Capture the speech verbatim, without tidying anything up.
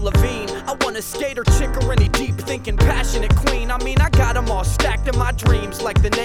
Lavigne. I want a skater chick or any deep thinking